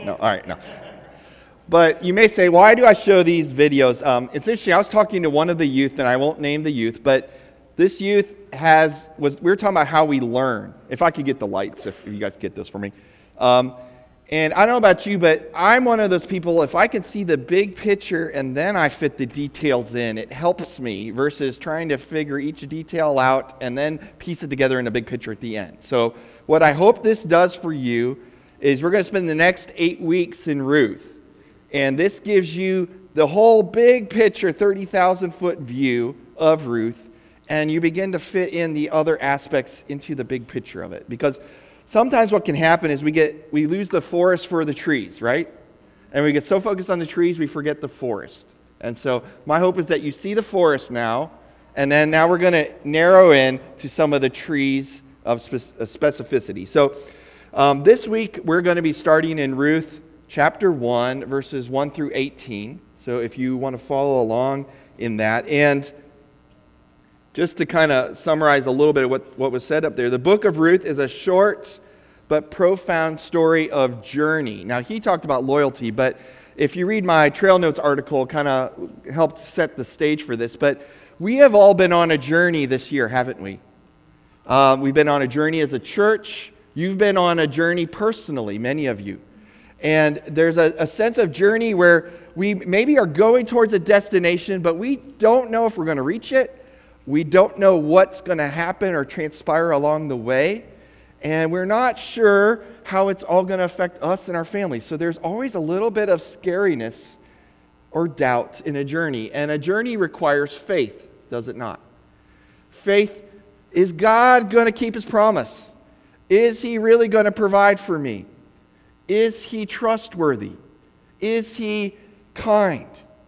No, all right, no. But you may say, why do I show these videos? It's interesting. I was talking to one of the youth, and I won't name the youth, but this youth we were talking about how we learn. If I could get the lights, if you guys get this for me. Um, and I don't know about you, but I'm one of those people, if I can see the big picture and then I fit the details in, it helps me versus trying to figure each detail out and then piece it together in a big picture at the end. So what I hope this does for you is we're going to spend the next 8 weeks in Ruth. And this gives you the whole big picture, 30,000 foot view of Ruth, and you begin to fit in the other aspects into the big picture of it. Because sometimes what can happen is we lose the forest for the trees, right? And we get so focused on the trees, we forget the forest. And so my hope is that you see the forest now, and then now we're going to narrow in to some of the trees of specificity. So this week we're going to be starting in Ruth chapter 1, verses 1 through 18. So if you want to follow along in that. And just to kind of summarize a little bit of what was said up there, the book of Ruth is a short but profound story of journey. Now, he talked about loyalty, but if you read my Trail Notes article, it kind of helped set the stage for this. But we have all been on a journey this year, haven't we? We've been on a journey as a church. You've been on a journey personally, many of you. And there's a sense of journey where we maybe are going towards a destination, but we don't know if we're going to reach it. We don't know what's going to happen or transpire along the way. And we're not sure how it's all going to affect us and our families. So there's always a little bit of scariness or doubt in a journey. And a journey requires faith, does it not? Faith, is God going to keep his promise? Is he really going to provide for me? Is he trustworthy? Is he kind?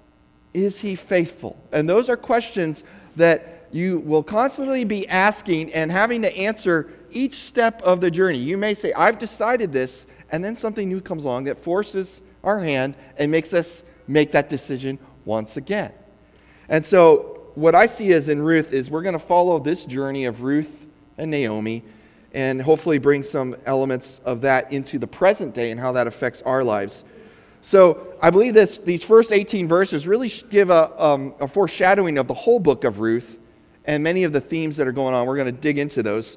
Is he faithful? And those are questions that you will constantly be asking and having to answer each step of the journey. You may say, I've decided this, and then something new comes along that forces our hand and makes us make that decision once again. And so what I see as in Ruth is we're going to follow this journey of Ruth and Naomi and hopefully bring some elements of that into the present day and how that affects our lives. So I believe these first 18 verses really give a foreshadowing of the whole book of Ruth and many of the themes that are going on. We're going to dig into those.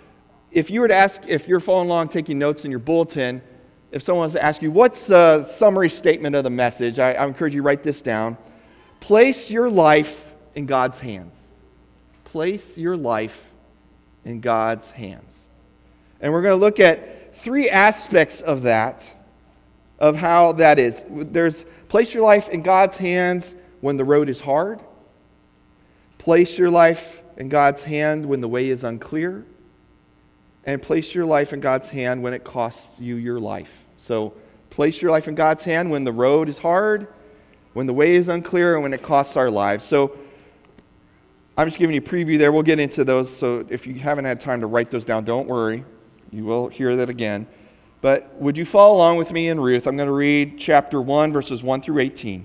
If you were to ask, if you're following along taking notes in your bulletin, if someone was to ask you, what's the summary statement of the message? I encourage you to write this down. Place your life in God's hands. Place your life in God's hands. And we're going to look at 3 aspects of that, of how that is. There's place your life in God's hands when the road is hard. Place your life in God's hand when the way is unclear. And place your life in God's hand when it costs you your life. So place your life in God's hand when the road is hard, when the way is unclear, and when it costs our lives. So I'm just giving you a preview there. We'll get into those. So if you haven't had time to write those down, don't worry. You will hear that again. But would you follow along with me in Ruth? I'm going to read chapter 1, verses 1 through 18.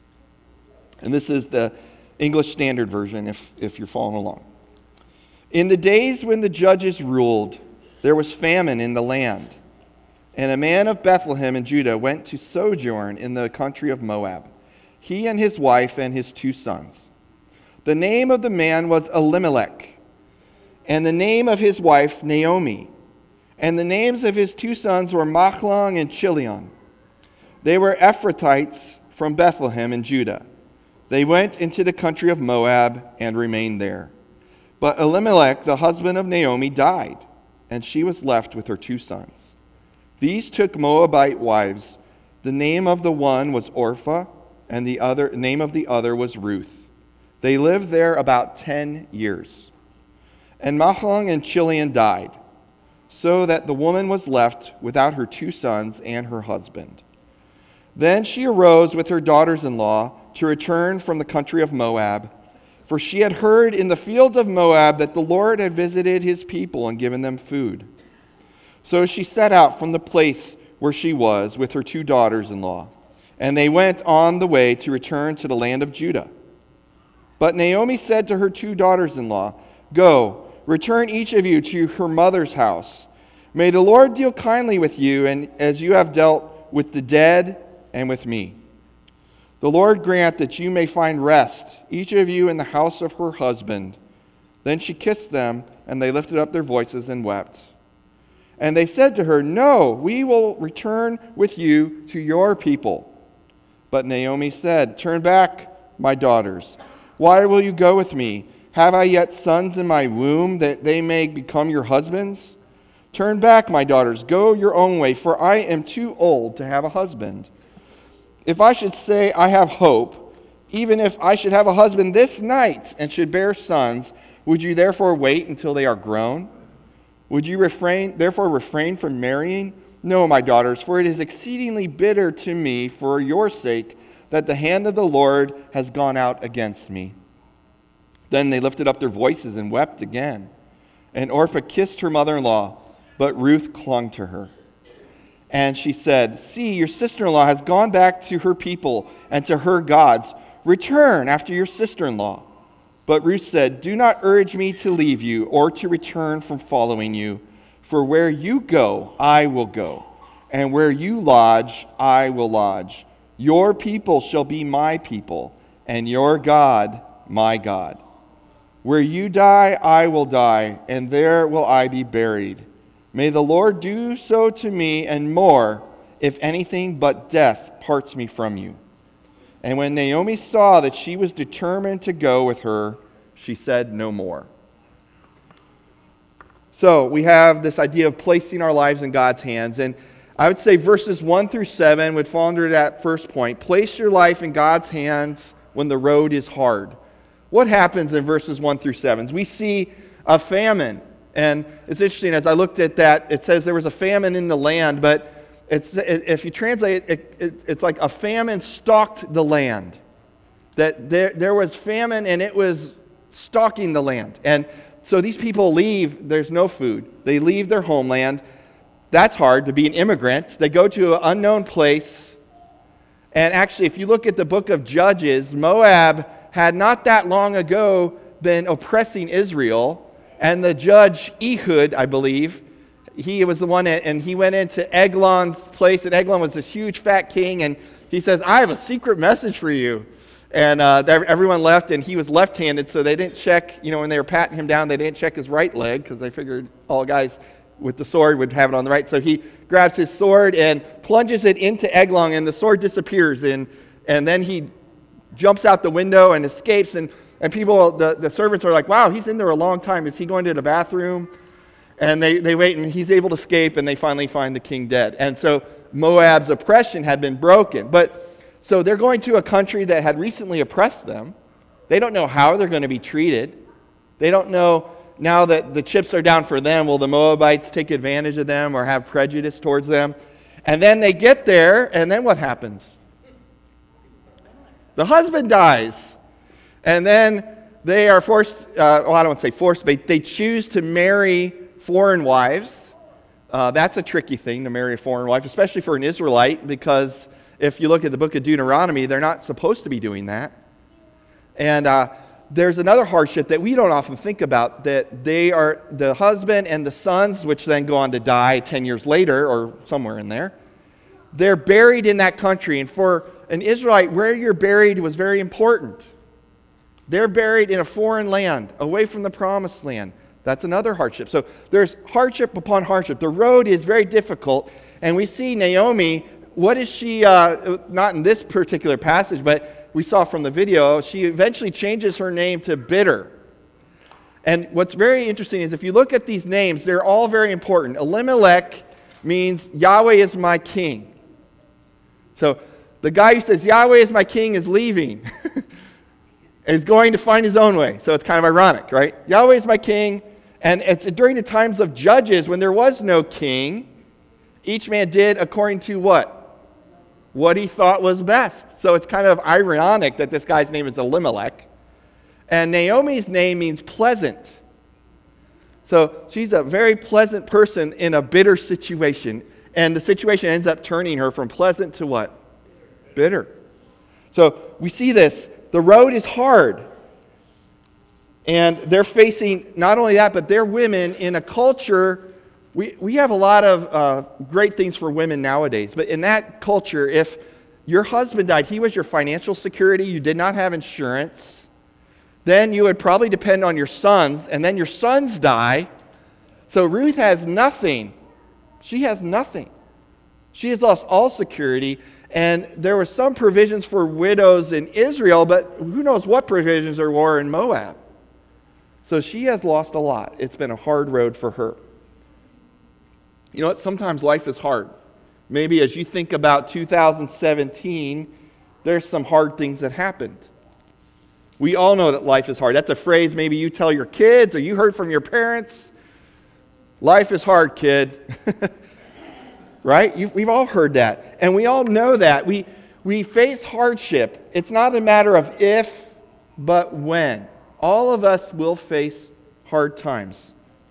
And this is the English Standard Version if you're following along. In the days when the judges ruled, there was famine in the land. And a man of Bethlehem in Judah went to sojourn in the country of Moab, he and his wife and his 2 sons. The name of the man was Elimelech, and the name of his wife Naomi. And the names of his 2 sons were Machlon and Chilion. They were Ephrathites from Bethlehem in Judah. They went into the country of Moab and remained there. But Elimelech, the husband of Naomi, died, and she was left with her 2 sons. These took Moabite wives. The name of the one was Orpah, and the name of the other was Ruth. They lived there about 10 years. And Machlon and Chilion died, so that the woman was left without her 2 sons and her husband. Then she arose with her daughters-in-law to return from the country of Moab, for she had heard in the fields of Moab that the Lord had visited his people and given them food. So she set out from the place where she was with her 2 daughters-in-law, and they went on the way to return to the land of Judah. But Naomi said to her 2 daughters-in-law, Go, return each of you to her mother's house. May the Lord deal kindly with you, and as you have dealt with the dead and with me. The Lord grant that you may find rest, each of you in the house of her husband." Then she kissed them, and they lifted up their voices and wept. And they said to her, "No, we will return with you to your people." But Naomi said, "Turn back, my daughters. Why will you go with me? Have I yet sons in my womb, that they may become your husbands? Turn back, my daughters, go your own way, for I am too old to have a husband. If I should say I have hope, even if I should have a husband this night and should bear sons, would you therefore wait until they are grown? Would you therefore refrain from marrying? No, my daughters, for it is exceedingly bitter to me for your sake that the hand of the Lord has gone out against me." Then they lifted up their voices and wept again. And Orpah kissed her mother-in-law, but Ruth clung to her. And she said, "See, your sister-in-law has gone back to her people and to her gods. Return after your sister-in-law." But Ruth said, "Do not urge me to leave you or to return from following you. For where you go, I will go, and where you lodge, I will lodge. Your people shall be my people, and your God, my God. Where you die, I will die, and there will I be buried. May the Lord do so to me and more, if anything but death parts me from you." And when Naomi saw that she was determined to go with her, she said no more. So we have this idea of placing our lives in God's hands. And I would say verses 1 through 7 would fall under that first point. Place your life in God's hands when the road is hard. What happens in verses 1 through 7? We see a famine. And it's interesting, as I looked at that, it says there was a famine in the land, but if you translate it, it's like a famine stalked the land. That there was famine and it was stalking the land. And so these people leave, there's no food. They leave their homeland. That's hard, to be an immigrant. They go to an unknown place. And actually, if you look at the book of Judges, Moab had not that long ago been oppressing Israel. And the judge Ehud, I believe, he was the one, and he went into Eglon's place. And Eglon was this huge fat king. And he says, "I have a secret message for you." And everyone left, and he was left-handed, so they didn't check, when they were patting him down, they didn't check his right leg, because they figured all guys with the sword would have it on the right. So he grabs his sword and plunges it into Eglon, and the sword disappears. And then he jumps out the window and escapes, and people, the servants are like, "Wow, he's in there a long time. Is he going to the bathroom?" And they wait, and he's able to escape, and they finally find the king dead. And so Moab's oppression had been broken. So they're going to a country that had recently oppressed them. They don't know how they're going to be treated. They don't know, now that the chips are down for them, will the Moabites take advantage of them or have prejudice towards them? And then they get there, and then what happens? The husband dies. And then they are forced, I don't want to say forced, but they choose to marry foreign wives. That's a tricky thing, to marry a foreign wife, especially for an Israelite, because if you look at the book of Deuteronomy, they're not supposed to be doing that. And there's another hardship that we don't often think about, that they are the husband and the sons, which then go on to die 10 years later or somewhere in there. They're buried in that country. And for an Israelite, where you're buried was very important. They're buried in a foreign land, away from the promised land. That's another hardship. So there's hardship upon hardship. The road is very difficult. And we see Naomi, what is she, not in this particular passage, but we saw from the video, she eventually changes her name to Bitter. And what's very interesting is if you look at these names, they're all very important. Elimelech means Yahweh is my king. So the guy who says Yahweh is my king is leaving. Is going to find his own way. So it's kind of ironic, right? Yahweh is my king. And it's during the times of Judges, when there was no king, each man did according to what? What he thought was best. So it's kind of ironic that this guy's name is Elimelech. And Naomi's name means pleasant. So she's a very pleasant person in a bitter situation. And the situation ends up turning her from pleasant to what? Bitter. So we see this. The road is hard. And they're facing not only that, but they're women in a culture We have a lot of great things for women nowadays, but in that culture, if your husband died, he was your financial security, you did not have insurance, then you would probably depend on your sons, and then your sons die. So Ruth has nothing. She has nothing. She has lost all security, and there were some provisions for widows in Israel, but who knows what provisions there were in Moab. So she has lost a lot. It's been a hard road for her. You know what? Sometimes life is hard. Maybe as you think about 2017, there's some hard things that happened. We all know that life is hard. That's a phrase maybe you tell your kids or you heard from your parents. Life is hard, kid. Right? We've all heard that. And we all know that. We face hardship. It's not a matter of if, but when. All of us will face hard times.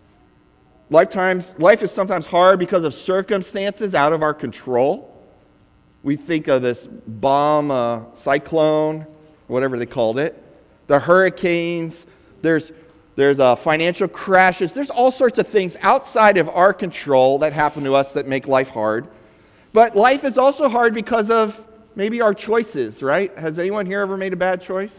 Life is sometimes hard because of circumstances out of our control. We think of this bomb cyclone, whatever they called it, the hurricanes, there's financial crashes. There's all sorts of things outside of our control that happen to us that make life hard. But life is also hard because of maybe our choices, right? Has anyone here ever made a bad choice?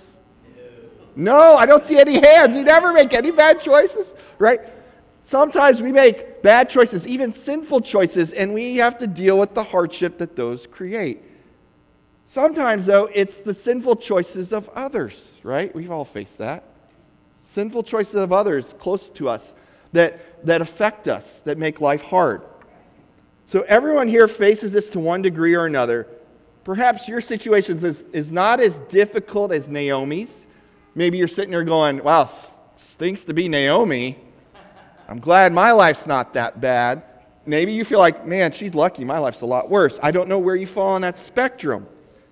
No, I don't see any hands. You never make any bad choices, right? Sometimes we make bad choices, even sinful choices, and we have to deal with the hardship that those create. Sometimes, though, it's the sinful choices of others, right? We've all faced that. Sinful choices of others close to us that affect us, that make life hard. So everyone here faces this to one degree or another. Perhaps your situation is not as difficult as Naomi's. Maybe you're sitting there going, wow, stinks to be Naomi. I'm glad my life's not that bad. Maybe you feel like, man, she's lucky. My life's a lot worse. I don't know where you fall on that spectrum.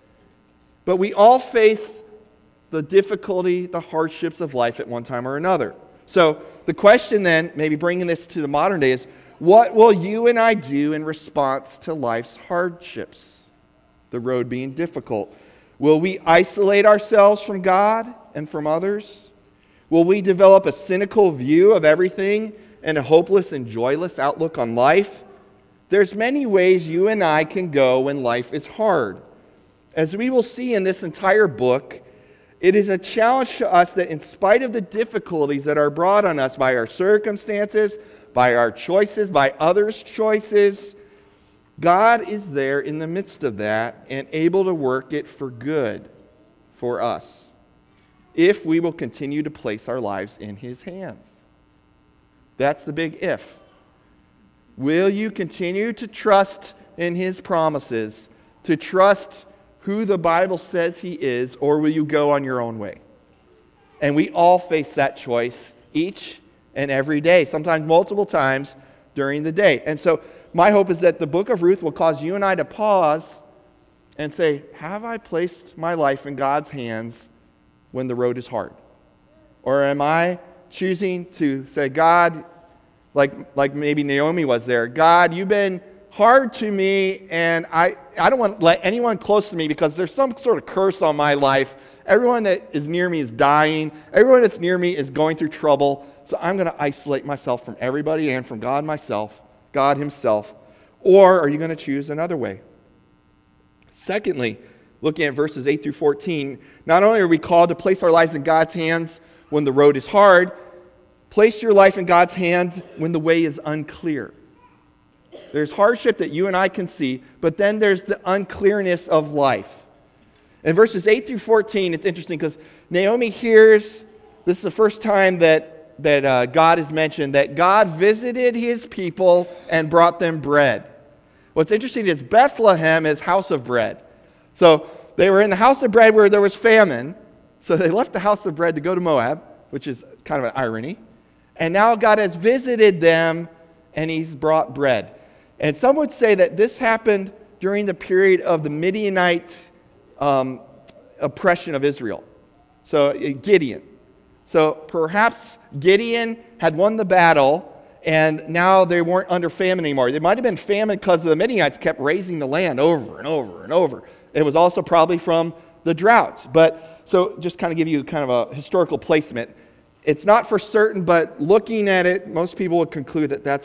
But we all face the difficulty, the hardships of life at one time or another. So the question then, maybe bringing this to the modern day, is what will you and I do in response to life's hardships? The road being difficult. Will we isolate ourselves from God and from others? Will we develop a cynical view of everything and a hopeless and joyless outlook on life? There's many ways you and I can go when life is hard. As we will see in this entire book, it is a challenge to us that in spite of the difficulties that are brought on us by our circumstances, by our choices, by others' choices, God is there in the midst of that and able to work it for good for us if we will continue to place our lives in His hands. That's the big if. Will you continue to trust in His promises, to trust who the Bible says He is, or will you go on your own way? And we all face that choice each and every day, sometimes multiple times during the day. And so my hope is that the book of Ruth will cause you and I to pause and say, have I placed my life in God's hands when the road is hard? Or am I choosing to say, God, like maybe Naomi was there, God, you've been hard to me, and I don't want to let anyone close to me because there's some sort of curse on my life. Everyone that is near me is dying. Everyone that's near me is going through trouble. So I'm going to isolate myself from everybody and from God Himself. Or are you going to choose another way? Secondly, looking at verses 8 through 14, not only are we called to place our lives in God's hands when the road is hard, place your life in God's hands when the way is unclear. There's hardship that you and I can see, but then there's the unclearness of life. In verses 8 through 14, it's interesting because Naomi hears, this is the first time that God is mentioned, that God visited His people and brought them bread. What's interesting is Bethlehem is house of bread. So they were in the house of bread where there was famine, so they left the house of bread to go to Moab, which is kind of an irony. And now God has visited them and He's brought bread. And some would say that this happened during the period of the Midianite oppression of Israel. So Gideon. So perhaps Gideon had won the battle and now they weren't under famine anymore. They might have been famine because the Midianites kept raising the land over and over and over. It was also probably from the droughts. But so just kind of give you kind of a historical placement. It's not for certain, but looking at it, most people would conclude that that's what's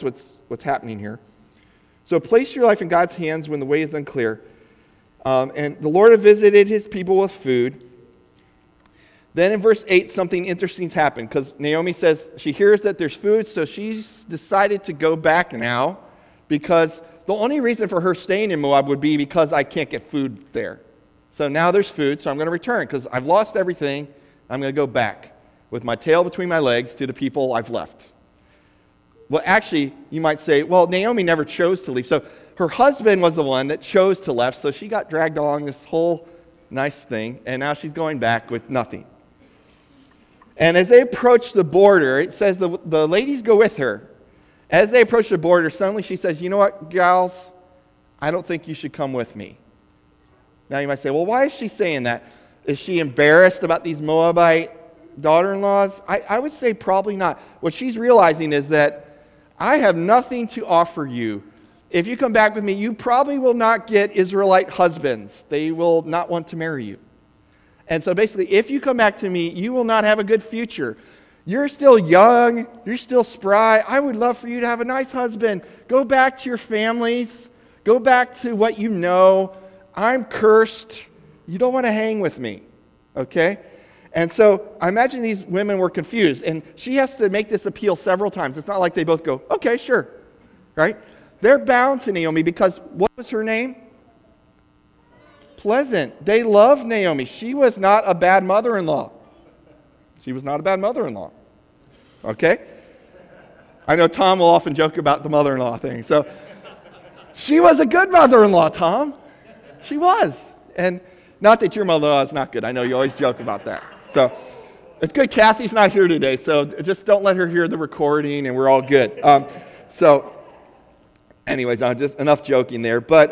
what's happening here. So place your life in God's hands when the way is unclear. And the Lord had visited his people with food. Then in verse 8, something interesting's happened because Naomi says she hears that there's food, so she's decided to go back now because the only reason for her staying in Moab would be because I can't get food there. So now there's food, so I'm going to return because I've lost everything. I'm going to go back with my tail between my legs to the people I've left. Well, actually, you might say, well, Naomi never chose to leave. So her husband was the one that chose to leave, so she got dragged along this whole nice thing, and now she's going back with nothing. And as they approach the border, it says the ladies go with her. As they approach the border, suddenly she says, you know what, gals? I don't think you should come with me. Now you might say, well, why is she saying that? Is she embarrassed about these Moabite daughter-in-laws? I would say probably not. What she's realizing is that I have nothing to offer you. If you come back with me, you probably will not get Israelite husbands. They will not want to marry you. And so basically, if you come back to me, you will not have a good future. You're still young. You're still spry. I would love for you to have a nice husband. Go back to your families. Go back to what you know. I'm cursed. You don't want to hang with me. Okay? And so I imagine these women were confused. And she has to make this appeal several times. It's not like they both go, okay, sure. Right? They're bound to Naomi because what was her name? Pleasant. They loved Naomi. She was not a bad mother-in-law. She was not a bad mother-in-law. Okay? I know Tom will often joke about the mother-in-law thing. So she was a good mother-in-law, Tom. She was. And not that your mother-in-law is not good. I know you always joke about that. So it's good Kathy's not here today. So just don't let her hear the recording and we're all good. Anyways, just enough joking there. But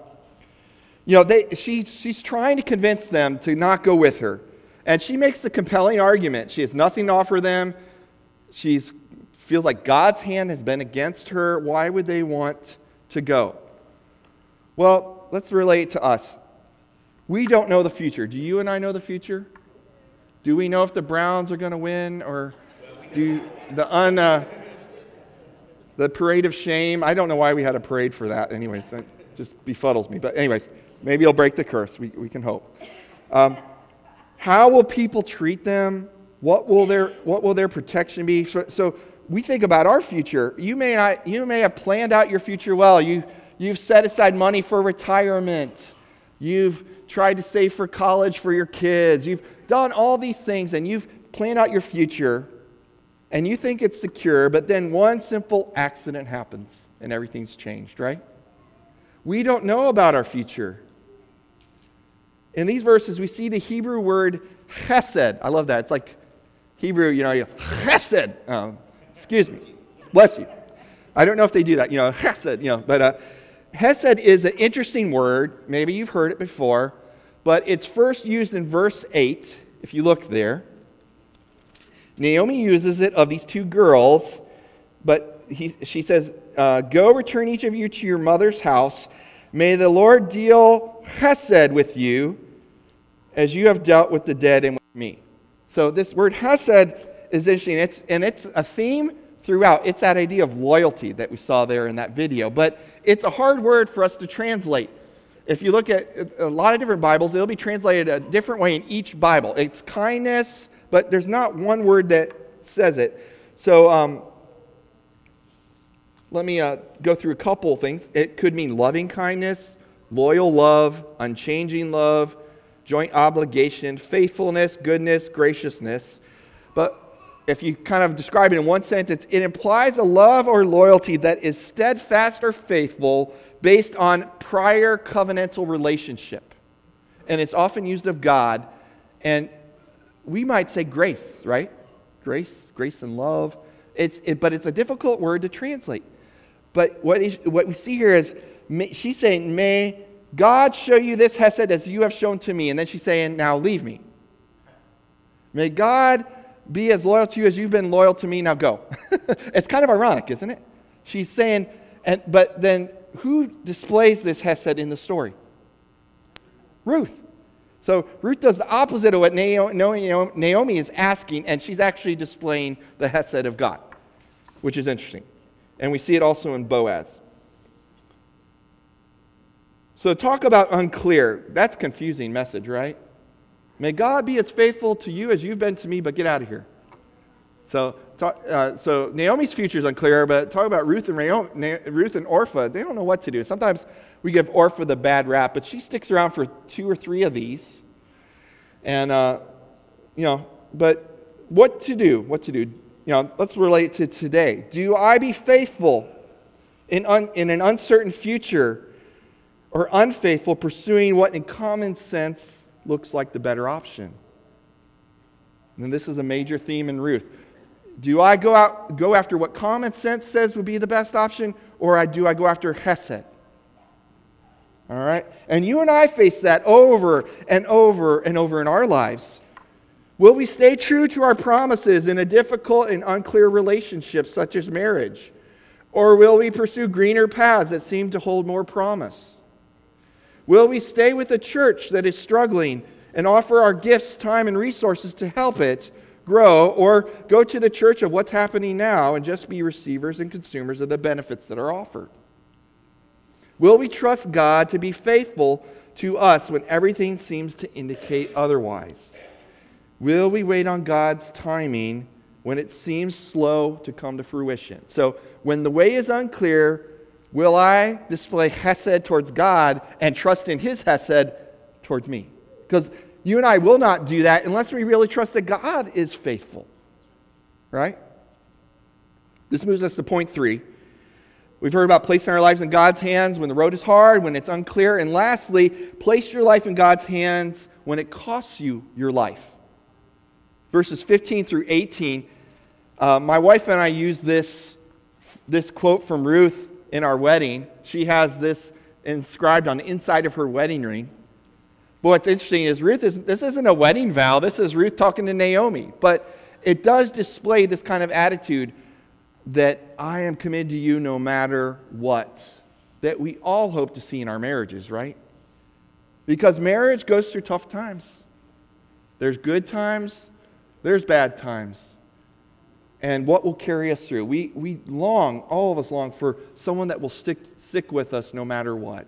she's trying to convince them to not go with her. And she makes the compelling argument. She has nothing to offer them. She feels like God's hand has been against her. Why would they want to go? Well, let's relate to us. We don't know the future. Do you and I know the future? Do we know if the Browns are going to win or do the parade of shame? I don't know why we had a parade for that. Anyways, that just befuddles me. But anyways, maybe it'll break the curse. We can hope. How will people treat them? What will their protection be? So we think about our future. You may have planned out your future well. You've set aside money for retirement. You've tried to save for college for your kids. You've done all these things and you've planned out your future and you think it's secure, but then one simple accident happens and everything's changed, right? We don't know about our future. In these verses, we see the Hebrew word chesed. I love that. It's like Hebrew, chesed. Excuse me. Bless you. I don't know if they do that, chesed, but chesed is an interesting word. Maybe you've heard it before, but it's first used in verse 8, if you look there. Naomi uses it of these two girls, but she says, go return each of you to your mother's house. May the Lord deal chesed with you as you have dealt with the dead and with me. So this word chesed is interesting. It's a theme throughout. It's that idea of loyalty that we saw there in that video. But it's a hard word for us to translate. If you look at a lot of different Bibles, it'll be translated a different way in each Bible. It's kindness, but there's not one word that says it. So let me go through a couple of things. It could mean loving kindness, loyal love, unchanging love, joint obligation, faithfulness, goodness, graciousness. But if you kind of describe it in one sentence, it implies a love or loyalty that is steadfast or faithful based on prior covenantal relationship. And it's often used of God. And we might say grace, right? Grace and love. But it's a difficult word to translate. But what we see here is she's saying, may God show you this chesed as you have shown to me. And then she's saying, now leave me. May God be as loyal to you as you've been loyal to me. Now go. It's kind of ironic, isn't it? She's saying, but then who displays this chesed in the story? Ruth. So Ruth does the opposite of what Naomi is asking, and she's actually displaying the chesed of God, which is interesting. And we see it also in Boaz. So talk about unclear. That's a confusing message, right? May God be as faithful to you as you've been to me, but get out of here. So Naomi's future is unclear, but talk about Ruth and Orpah. They don't know what to do. Sometimes we give Orpah the bad rap, but she sticks around for 2 or 3 of these. And but what to do? What to do? Let's relate to today. Do I be faithful in an uncertain future, or unfaithful pursuing what in common sense looks like the better option? And this is a major theme in Ruth. Do I go after what common sense says would be the best option, or do I go after Hesed? All right? And you and I face that over and over and over in our lives. Will we stay true to our promises in a difficult and unclear relationship such as marriage? Or will we pursue greener paths that seem to hold more promise? Will we stay with a church that is struggling and offer our gifts, time, and resources to help it grow, or go to the church of what's happening now and just be receivers and consumers of the benefits that are offered? Will we trust God to be faithful to us when everything seems to indicate otherwise? Will we wait on God's timing when it seems slow to come to fruition? So when the way is unclear, will I display Hesed towards God and trust in His Hesed towards me? Because you and I will not do that unless we really trust that God is faithful. Right? This moves us to point 3. We've heard about placing our lives in God's hands when the road is hard, when it's unclear. And lastly, place your life in God's hands when it costs you your life. Verses 15 through 18, my wife and I use this quote from Ruth in our wedding. She has this inscribed on the inside of her wedding ring. But what's interesting is this isn't a wedding vow. This is Ruth talking to Naomi. But it does display this kind of attitude that I am committed to you no matter what, that we all hope to see in our marriages, right? Because marriage goes through tough times. There's good times, there's bad times. And what will carry us through? We long, all of us long, for someone that will stick with us no matter what.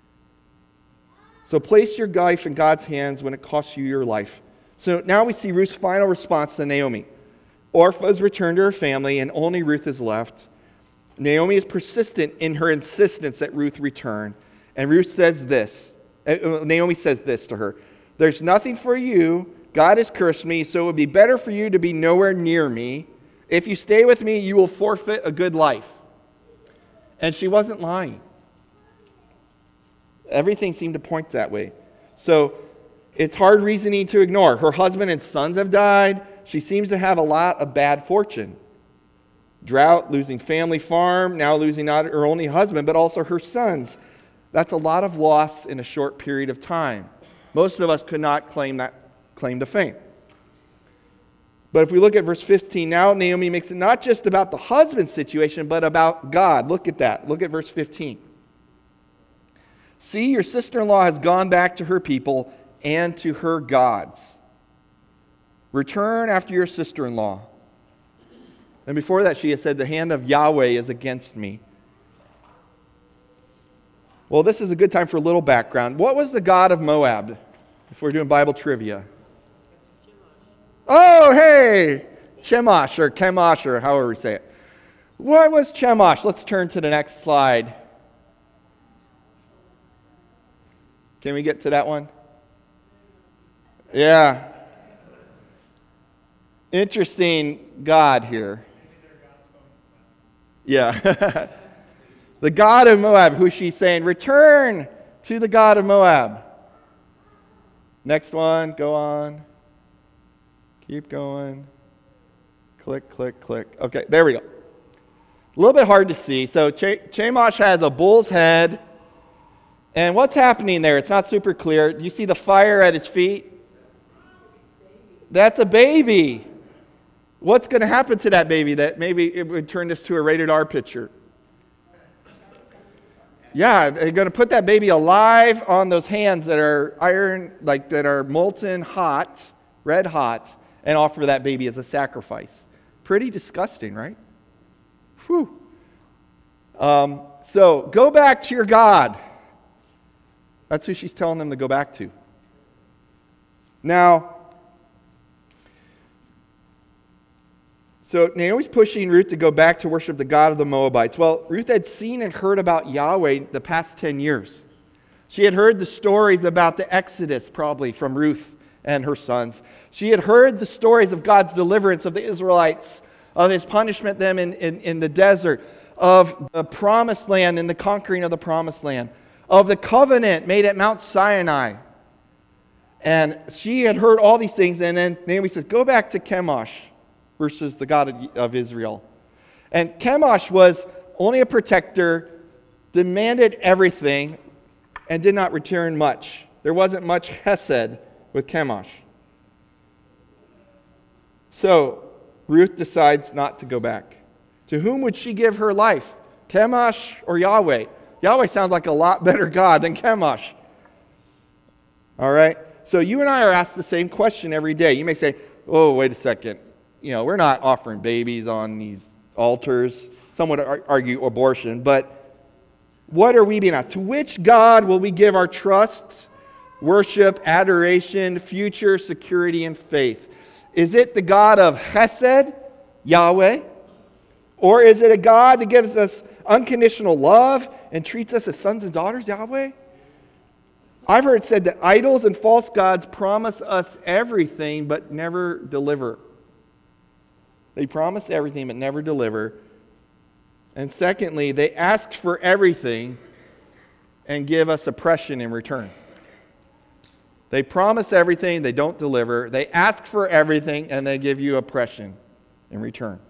So place your life in God's hands when it costs you your life. So now we see Ruth's final response to Naomi. Orpah has returned to her family, and only Ruth is left. Naomi is persistent in her insistence that Ruth return. And Naomi says this to her: "There's nothing for you. God has cursed me, so it would be better for you to be nowhere near me. If you stay with me, you will forfeit a good life." And she wasn't lying. Everything seemed to point that way. So it's hard reasoning to ignore. Her husband and sons have died. She seems to have a lot of bad fortune. Drought, losing family farm, now losing not her only husband, but also her sons. That's a lot of loss in a short period of time. Most of us could not claim to fame. But if we look at verse 15, now Naomi makes it not just about the husband's situation, but about God. Look at that. Look at verse 15. "See, your sister-in-law has gone back to her people and to her gods. Return after your sister-in-law." And before that, she has said, "The hand of Yahweh is against me." Well, this is a good time for a little background. What was the god of Moab? If we're doing Bible trivia. Oh, hey! Chemosh, or Chemosh, or however we say it. What was Chemosh? Let's turn to the next slide. Can we get to that one? Yeah. Interesting God here. Yeah. The god of Moab, who she's saying, return to the god of Moab. Next one, go on. Keep going. Click, click, click. Okay, there we go. A little bit hard to see. So Chemosh has a bull's head. And what's happening there? It's not super clear. Do you see the fire at his feet? That's a baby. What's going to happen to that baby that maybe it would turn this to a rated R picture? Yeah, they're going to put that baby alive on those hands that are iron, like that are molten hot, red hot, and offer that baby as a sacrifice. Pretty disgusting, right? Whew. So go back to your God. That's who she's telling them to go back to. Now, so Naomi's pushing Ruth to go back to worship the God of the Moabites. Well, Ruth had seen and heard about Yahweh the past 10 years. She had heard the stories about the Exodus, probably, from Ruth and her sons. She had heard the stories of God's deliverance of the Israelites, of his punishment of them in the desert, of the promised land and the conquering of the promised land, of the covenant made at Mount Sinai. And she had heard all these things, and then Naomi says, go back to Chemosh versus the God of Israel. And Chemosh was only a protector, demanded everything, and did not return much. There wasn't much chesed with Chemosh. So Ruth decides not to go back. To whom would she give her life? Chemosh or Yahweh? Yahweh sounds like a lot better God than Chemosh. All right? So you and I are asked the same question every day. You may say, oh, wait a second. We're not offering babies on these altars. Some would argue abortion. But what are we being asked? To which God will we give our trust, worship, adoration, future, security, and faith? Is it the God of Chesed, Yahweh? Or is it a God that gives us unconditional love and treats us as sons and daughters, Yahweh? I've heard it said that idols and false gods promise us everything but never deliver. They promise everything but never deliver. And secondly, they ask for everything and give us oppression in return. They promise everything, they don't deliver. They ask for everything, and they give you oppression in return.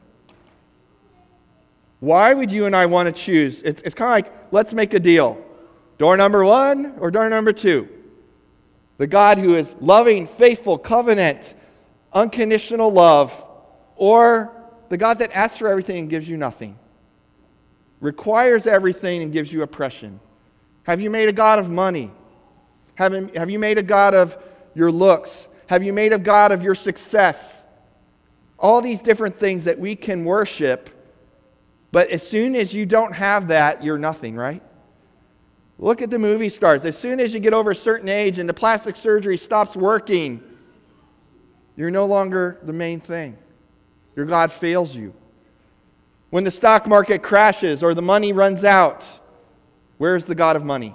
Why would you and I want to choose? It's kind of like, let's make a deal. Door number 1 or door number 2? The God who is loving, faithful, covenant, unconditional love, or the God that asks for everything and gives you nothing, requires everything and gives you oppression. Have you made a God of money? Have you made a God of your looks? Have you made a God of your success? All these different things that we can worship, but as soon as you don't have that, you're nothing, right? Look at the movie stars. As soon as you get over a certain age and the plastic surgery stops working, you're no longer the main thing. Your God fails you. When the stock market crashes or the money runs out, where's the God of money?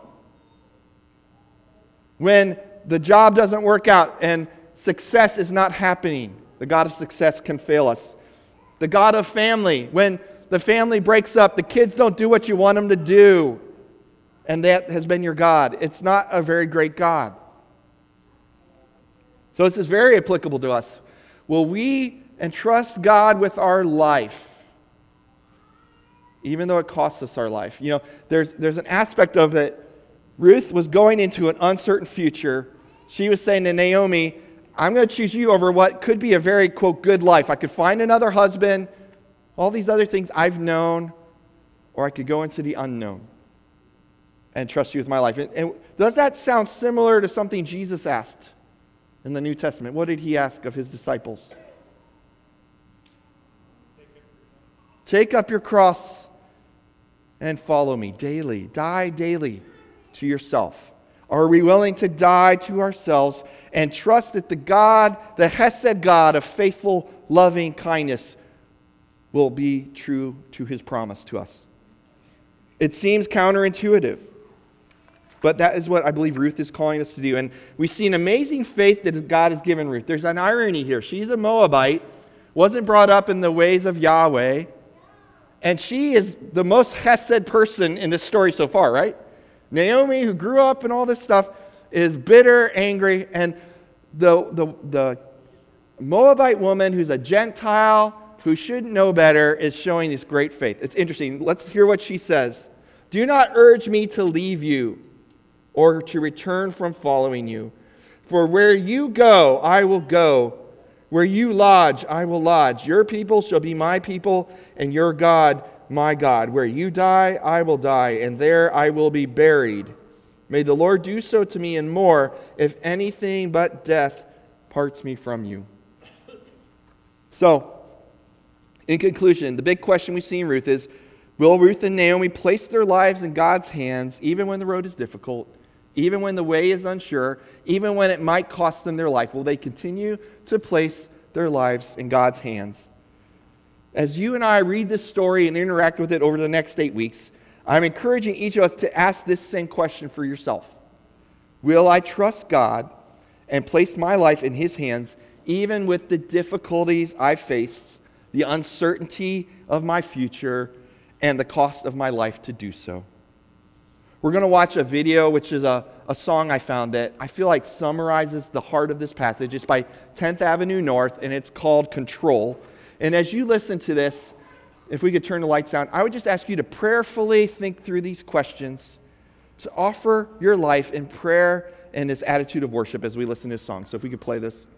When the job doesn't work out and success is not happening, the God of success can fail us. The God of family, when the family breaks up, the kids don't do what you want them to do, and that has been your God. It's not a very great God. So this is very applicable to us. Will we entrust God with our life, even though it costs us our life? There's an aspect of that. Ruth was going into an uncertain future. She was saying to Naomi, I'm going to choose you over what could be a very, quote, good life. I could find another husband, all these other things I've known, or I could go into the unknown and trust you with my life. And does that sound similar to something Jesus asked in the New Testament? What did he ask of his disciples? Take up your cross and follow me daily. Die daily to yourself. Are we willing to die to ourselves and trust that the God, the Hesed God of faithful, loving kindness, will be true to his promise to us? It seems counterintuitive, but that is what I believe Ruth is calling us to do. And we see an amazing faith that God has given Ruth. There's an irony here. She's a Moabite, wasn't brought up in the ways of Yahweh, and she is the most Hesed person in this story so far, right? Naomi, who grew up and all this stuff, is bitter, angry, and the Moabite woman who's a Gentile, who should know better, is showing this great faith. It's interesting. Let's hear what she says. Do not urge me to leave you or to return from following you. For where you go, I will go. Where you lodge, I will lodge. Your people shall be my people, and your God, my God. Where you die, I will die, and there I will be buried. May the Lord do so to me and more, if anything but death parts me from you. So, in conclusion, the big question we see in Ruth is, Will Ruth and Naomi place their lives in God's hands even when the road is difficult, even when the way is unsure, even when it might cost them their life? Will they continue to place their lives in God's hands? As you and I read this story and interact with it over the next 8 weeks, I'm encouraging each of us to ask this same question for yourself. Will I trust God and place my life in His hands even with the difficulties I face, the uncertainty of my future, and the cost of my life to do so? We're going to watch a video, which is a song I found that I feel like summarizes the heart of this passage. It's by 10th Avenue North, and it's called Control. And as you listen to this, if we could turn the lights down, I would just ask you to prayerfully think through these questions, to offer your life in prayer and this attitude of worship as we listen to this song. So if we could play this.